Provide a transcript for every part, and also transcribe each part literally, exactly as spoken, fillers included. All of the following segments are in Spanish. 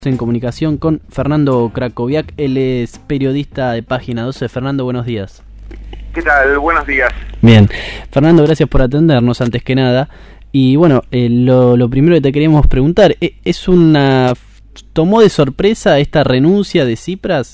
En comunicación con Fernando Krakowiak, él es periodista de Página doce. Fernando, buenos días. ¿Qué tal? Buenos días. Bien, Fernando, gracias por atendernos antes que nada. Y bueno, eh, lo, lo primero que te queríamos preguntar, ¿es una tomó de sorpresa esta renuncia de Tsipras?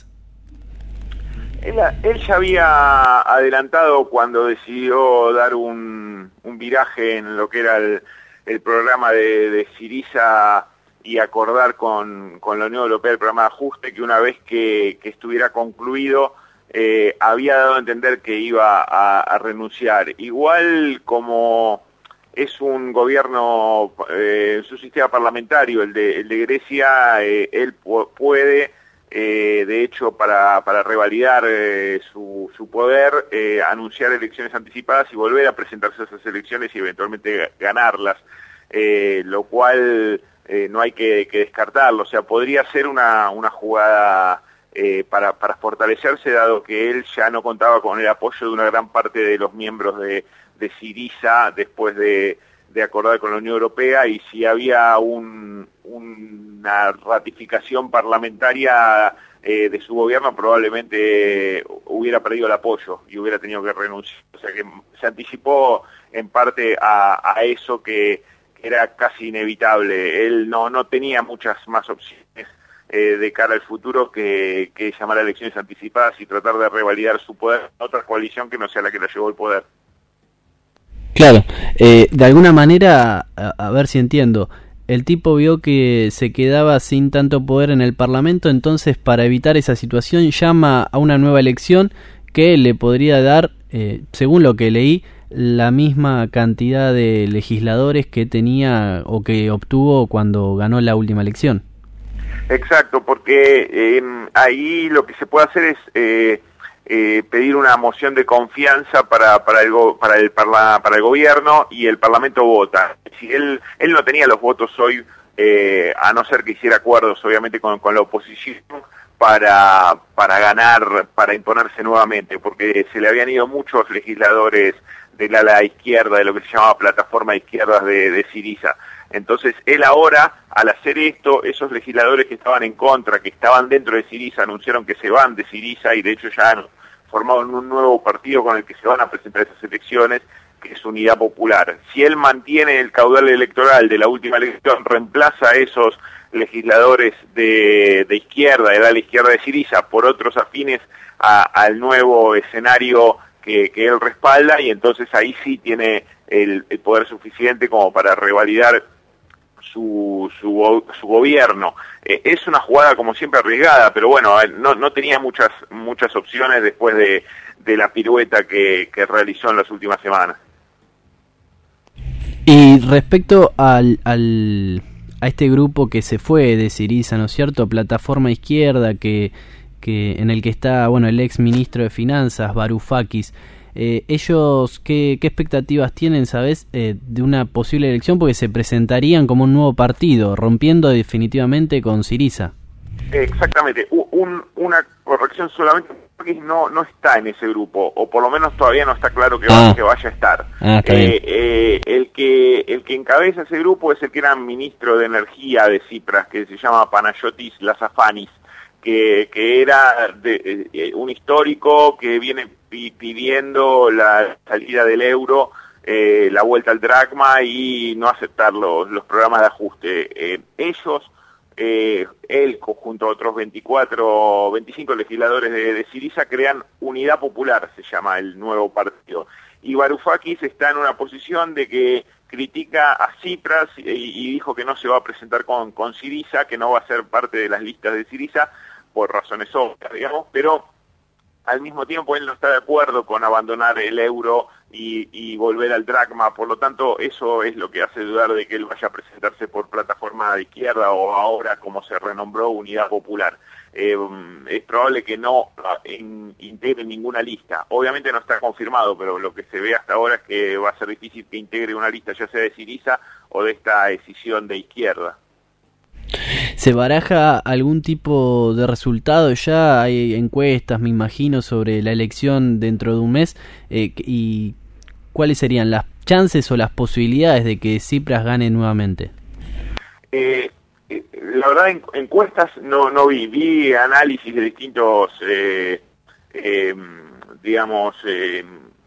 Él, él ya había adelantado cuando decidió dar un, un viraje en lo que era el, el programa de, de Syriza y acordar con, con la Unión Europea el programa de ajuste, que una vez que, que estuviera concluido eh, había dado a entender que iba a, a renunciar. Igual como es un gobierno, eh, su sistema parlamentario, el de, el de Grecia, eh, él pu puede, eh, de hecho, para, para revalidar eh, su, su poder, eh, anunciar elecciones anticipadas y volver a presentarse a esas elecciones y eventualmente ganarlas, eh, lo cual eh, no hay que, que descartarlo. O sea, podría ser una, una jugada eh, para, para fortalecerse, dado que él ya no contaba con el apoyo de una gran parte de los miembros de de Syriza después de, de acordar con la Unión Europea, y si había un, una ratificación parlamentaria eh, de su gobierno, probablemente hubiera perdido el apoyo y hubiera tenido que renunciar. O sea que se anticipó en parte a, a eso que, que era casi inevitable. Él no, no tenía muchas más opciones eh, de cara al futuro que, que llamar a elecciones anticipadas y tratar de revalidar su poder en otra coalición que no sea la que la llevó al poder. Claro, eh, de alguna manera, a, a ver si entiendo, el tipo vio que se quedaba sin tanto poder en el Parlamento, entonces para evitar esa situación llama a una nueva elección que le podría dar, eh, según lo que leí, la misma cantidad de legisladores que tenía o que obtuvo cuando ganó la última elección. Exacto, porque eh, ahí lo que se puede hacer es Eh, Eh, pedir una moción de confianza para para el go, para el parla, para el gobierno, y el Parlamento vota. Si él él no tenía los votos hoy, eh, a no ser que hiciera acuerdos obviamente con, con la oposición para para ganar, para imponerse nuevamente, porque se le habían ido muchos legisladores del ala izquierda, de lo que se llamaba plataforma de izquierdas de, de Syriza. Entonces él ahora, al hacer esto, esos legisladores que estaban en contra, que estaban dentro de Syriza, anunciaron que se van de Syriza, y de hecho ya han formado un nuevo partido con el que se van a presentar esas elecciones, que es Unidad Popular. Si él mantiene el caudal electoral de la última elección, reemplaza a esos legisladores de, de izquierda, de la izquierda de Syriza, por otros afines a, al nuevo escenario que, que él respalda, y entonces ahí sí tiene el, el poder suficiente como para revalidar Su, su, su gobierno. Eh, es una jugada como siempre arriesgada, pero bueno, no, no tenía muchas muchas opciones después de, de la pirueta que, que realizó en las últimas semanas. Y respecto al, al a este grupo que se fue de Syriza, ¿no es cierto? Plataforma Izquierda, que, que en el que está, bueno, el ex ministro de Finanzas, Varoufakis. Eh, ellos, ¿qué, ¿qué expectativas tienen, sabes, eh, de una posible elección? Porque se presentarían como un nuevo partido, rompiendo definitivamente con Syriza. Exactamente. Un, una corrección solamente, porque no no está en ese grupo, o por lo menos todavía no está claro que, ah. va, que vaya a estar. Ah, está eh, bien. eh, el que el que encabeza ese grupo es el que era ministro de Energía de Tsipras, que se llama Panayotis Lazafanis, que, que era de, eh, un histórico que viene pidiendo la salida del euro, eh, la vuelta al dracma y no aceptar los, los programas de ajuste. Eh, ellos, eh, él junto a otros veinticuatro, veinticinco legisladores de, de Syriza crean Unidad Popular, se llama el nuevo partido. Y Varoufakis está en una posición de que critica a Tsipras y, y dijo que no se va a presentar con, con Syriza, que no va a ser parte de las listas de Syriza por razones obvias, digamos, pero al mismo tiempo él no está de acuerdo con abandonar el euro y, y volver al dracma. Por lo tanto, eso es lo que hace dudar de que él vaya a presentarse por plataforma de izquierda, o ahora como se renombró, Unidad Popular. Eh, es probable que no in, integre ninguna lista. Obviamente no está confirmado, pero lo que se ve hasta ahora es que va a ser difícil que integre una lista, ya sea de Syriza o de esta decisión de izquierda. ¿Se baraja algún tipo de resultado ya? Hay encuestas, me imagino, sobre la elección dentro de un mes. Eh, ¿Y cuáles serían las chances o las posibilidades de que Tsipras gane nuevamente? Eh, eh, la verdad en, encuestas no no vi, vi análisis de distintos, eh, eh, digamos, eh,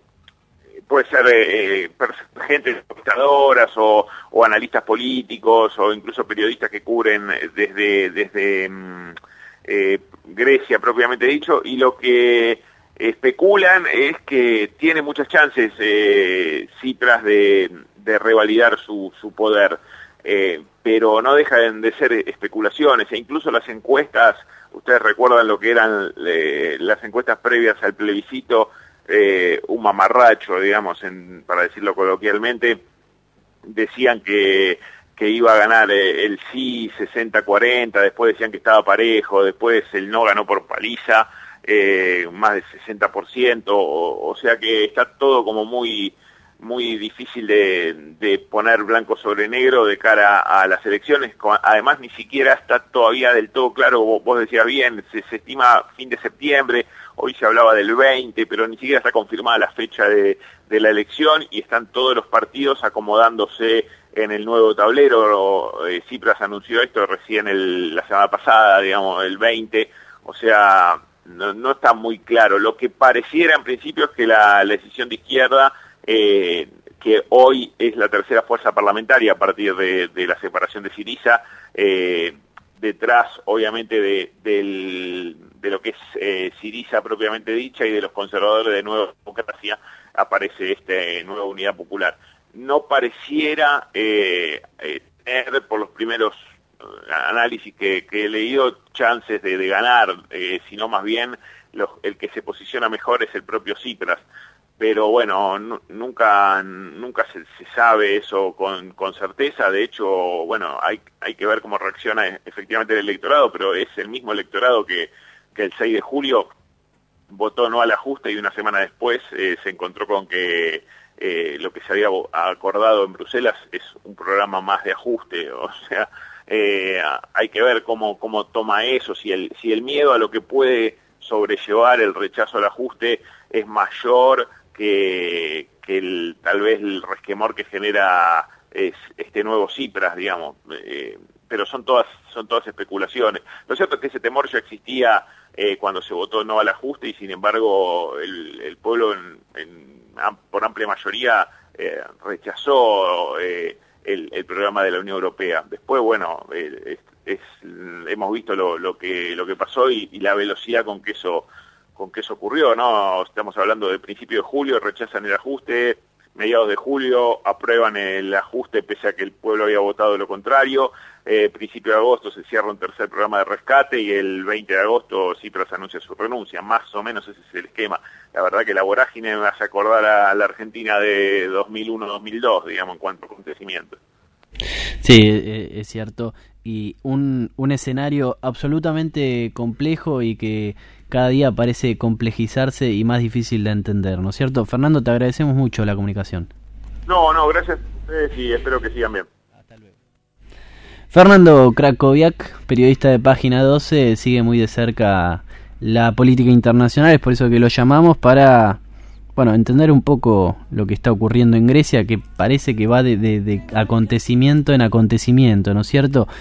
puede ser eh, gente encuestadoras o, o analistas políticos o incluso periodistas que cubren desde, desde eh, Grecia propiamente dicho, y lo que especulan es que tiene muchas chances eh, Tsipras de, de revalidar su, su poder, eh, pero no dejan de ser especulaciones, e incluso las encuestas, ustedes recuerdan lo que eran eh, las encuestas previas al plebiscito, eh, un mamarracho, digamos, en, para decirlo coloquialmente, decían que, que iba a ganar eh, el sí sesenta cuarenta, después decían que estaba parejo, después el no ganó por paliza, eh, más del sesenta por ciento, o, o sea que está todo como muy muy difícil de, de poner blanco sobre negro de cara a las elecciones. Además ni siquiera está todavía del todo claro, vos, vos decías bien, se, se estima fin de septiembre, hoy se hablaba del veinte, pero ni siquiera está confirmada la fecha de, de la elección y están todos los partidos acomodándose en el nuevo tablero. eh, Tsipras anunció esto recién el, la semana pasada, digamos, el veinte, o sea, no, no está muy claro. Lo que pareciera en principio es que la, la decisión de izquierda, Eh, que hoy es la tercera fuerza parlamentaria a partir de, de la separación de Syriza, eh, detrás obviamente de, del, de lo que es eh, Syriza propiamente dicha y de los conservadores de Nueva Democracia, aparece esta Nueva Unidad Popular. No pareciera eh, eh, tener, por los primeros análisis que, que he leído, chances de, de ganar, eh, sino más bien los, el que se posiciona mejor es el propio Tsipras. Pero bueno, nunca nunca se, se sabe eso con, con certeza. De hecho, bueno, hay hay que ver cómo reacciona efectivamente el electorado, pero es el mismo electorado que, que el seis de julio votó no al ajuste y una semana después eh, se encontró con que eh, lo que se había acordado en Bruselas es un programa más de ajuste. O sea, eh, hay que ver cómo cómo toma eso, si el si el miedo a lo que puede sobrellevar el rechazo al ajuste es mayor que, que el, tal vez el resquemor que genera es, este nuevo Tsipras, digamos, eh, pero son todas son todas especulaciones. Lo cierto es que ese temor ya existía eh, cuando se votó no al ajuste y sin embargo el, el pueblo en, en, por amplia mayoría eh, rechazó eh, el, el programa de la Unión Europea. Después, bueno, eh, es, es, hemos visto lo, lo que lo que pasó y, y la velocidad con que eso con que eso ocurrió, ¿no? Estamos hablando del principio de julio, rechazan el ajuste, mediados de julio aprueban el ajuste pese a que el pueblo había votado lo contrario, eh, principio de agosto se cierra un tercer programa de rescate y el veinte de agosto Tsipras anuncia su renuncia. Más o menos ese es el esquema. La verdad que la vorágine me hace acordar a la Argentina de dos mil uno dos mil dos, digamos, en cuanto a acontecimientos. Sí, es cierto, y un, un escenario absolutamente complejo y que cada día parece complejizarse y más difícil de entender, ¿no es cierto? Fernando, te agradecemos mucho la comunicación. No, no, gracias a ustedes y espero que sigan bien. Hasta luego. Fernando Krakowiak, periodista de Página doce, sigue muy de cerca la política internacional, es por eso que lo llamamos para, bueno, entender un poco lo que está ocurriendo en Grecia, que parece que va de, de, de acontecimiento en acontecimiento, ¿no es cierto?